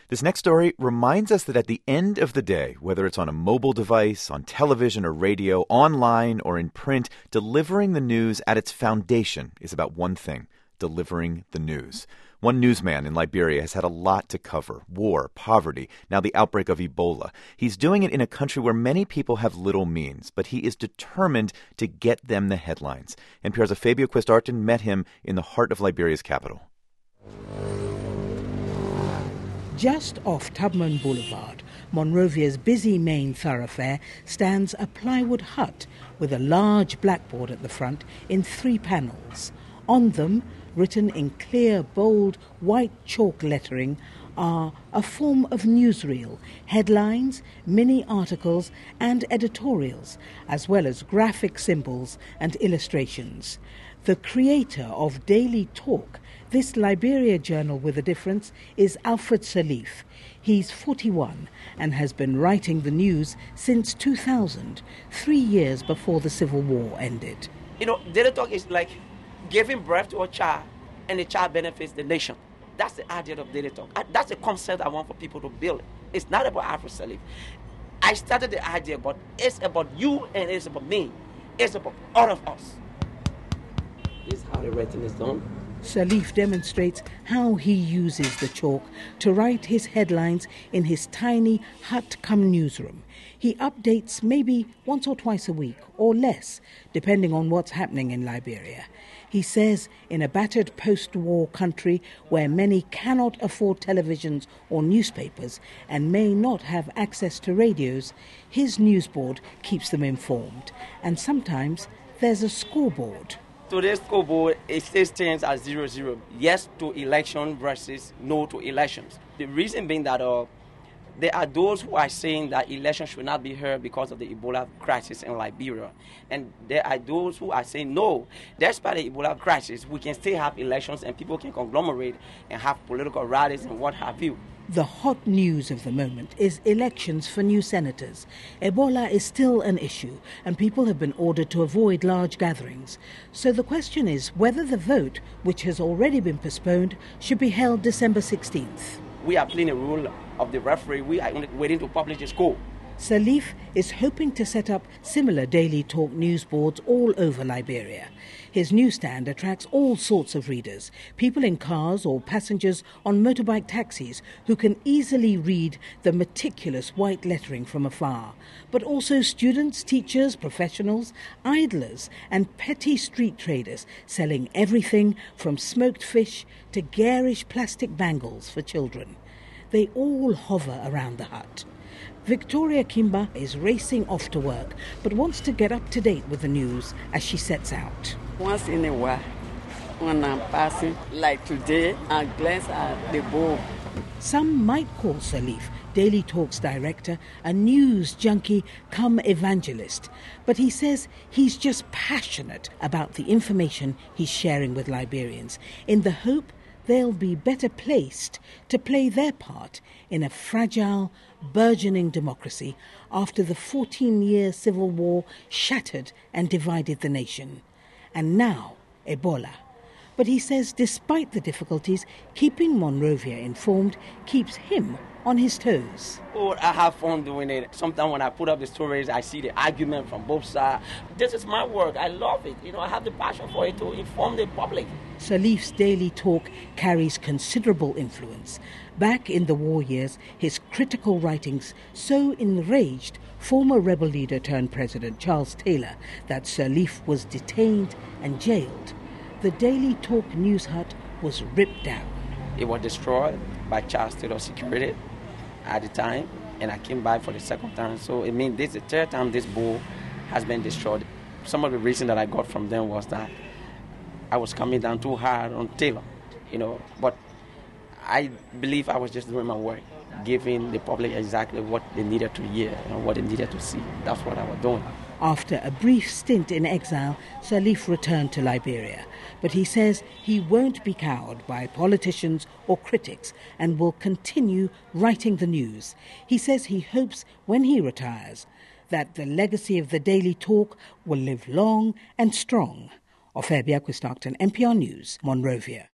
This next story reminds us that at the end of the day, whether it's on a mobile device, on television or radio, online or in print, delivering the news at its foundation is about one thing: delivering the news. One newsman in Liberia has had a lot to cover: war, poverty, now the outbreak of Ebola. He's doing it in a country where many people have little means, but he is determined to get them the headlines. NPR's Fabio Quistarton met him in the heart of Liberia's capital. Just off Tubman Boulevard, Monrovia's busy main thoroughfare, stands a plywood hut with a large blackboard at the front in 3 panels. On them, written in clear, bold, white chalk lettering, are a form of newsreel, headlines, mini articles and editorials, as well as graphic symbols and illustrations. The creator of Daily Talk, this Liberia journal with a difference, is Alfred Salif. He's 41 and has been writing the news since 2000, 3 years before the Civil War ended. Daily Talk is like giving birth to a child, and the child benefits the nation. That's the idea of Daily Talk. That's the concept I want for people to build. It's not about Alfred Salif. I started the idea, but it's about you and it's about me. It's about all of us. This is how the writing is done. Salif demonstrates how he uses the chalk to write his headlines in his tiny hut-cum newsroom. He updates maybe once or twice a week, or less, depending on what's happening in Liberia. He says in a battered post-war country where many cannot afford televisions or newspapers and may not have access to radios, his newsboard keeps them informed. And sometimes there's a scoreboard. Today's scoreboard, it says things as 0-0. Yes to election versus no to elections. The reason being that there are those who are saying that elections should not be held because of the Ebola crisis in Liberia. And there are those who are saying, no, despite the Ebola crisis, we can still have elections and people can conglomerate and have political rallies and what have you. The hot news of the moment is elections for new senators. Ebola is still an issue, and people have been ordered to avoid large gatherings. So the question is whether the vote, which has already been postponed, should be held December 16th. We are playing the role of the referee. We are waiting to publish the score. Salif is hoping to set up similar Daily Talk newsboards all over Liberia. His newsstand attracts all sorts of readers, people in cars or passengers on motorbike taxis who can easily read the meticulous white lettering from afar, but also students, teachers, professionals, idlers and petty street traders selling everything from smoked fish to garish plastic bangles for children. They all hover around the hut. Victoria Kimba is racing off to work, but wants to get up to date with the news as she sets out. Once in a while, when I'm passing, like today, I glance at the board. Some might call Salif, Daily Talk's director, a news junkie come evangelist, but he says he's just passionate about the information he's sharing with Liberians, in the hope they'll be better placed to play their part in a fragile, burgeoning democracy after the 14-year civil war shattered and divided the nation. And now, Ebola. But he says despite the difficulties, keeping Monrovia informed keeps him on his toes. Oh, I have fun doing it. Sometimes when I put up the stories, I see the argument from both sides. This is my work. I love it. I have the passion for it to inform the public. Salif's Daily Talk carries considerable influence. Back in the war years, his critical writings so enraged former rebel leader turned president Charles Taylor that Salif was detained and jailed. The Daily Talk news hut was ripped down. It was destroyed by Charles Taylor security at the time, and I came back for the second time. So it means this is the third time this board has been destroyed. Some of the reason that I got from them was that I was coming down too hard on Taylor, but I believe I was just doing my work, giving the public exactly what they needed to hear and what they needed to see. That's what I was doing. After a brief stint in exile, Salif returned to Liberia. But he says he won't be cowed by politicians or critics and will continue writing the news. He says he hopes when he retires that the legacy of the Daily Talk will live long and strong. Fabio Quistarton, NPR News, Monrovia.